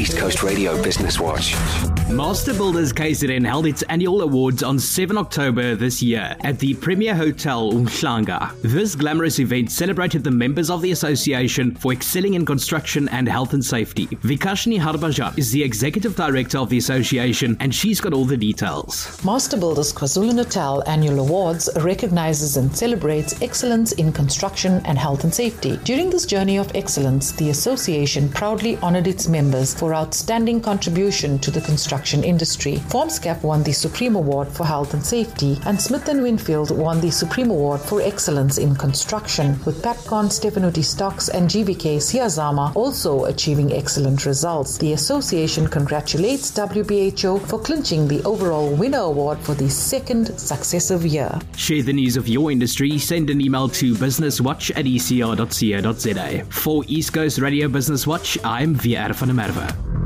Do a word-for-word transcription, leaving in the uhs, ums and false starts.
East Coast Radio Business Watch. Master Builders K Z N held its annual awards on the seventh of October this year at the Premier Hotel Umhlanga. This glamorous event celebrated the members of the association for excelling in construction and health and safety. Vikashni Harbhajan is the executive director of the association, and she's got all the details. Master Builders KwaZulu-Natal Annual Awards recognizes and celebrates excellence in construction and health and safety. During this journey of excellence, the association proudly honored its members for outstanding contribution to the construction industry. Formscap won the Supreme Award for Health and Safety, and Smith and Winfield won the Supreme Award for Excellence in Construction, with Patcon, Stefanuti Stocks and G V K Siyazama also achieving excellent results. The association congratulates W B H O for clinching the overall winner award for the second successive year. Share the news of your industry. Send an email to businesswatch at e c r dot co dot za. For East Coast Radio Business Watch, I'm Vieira van der Merwe.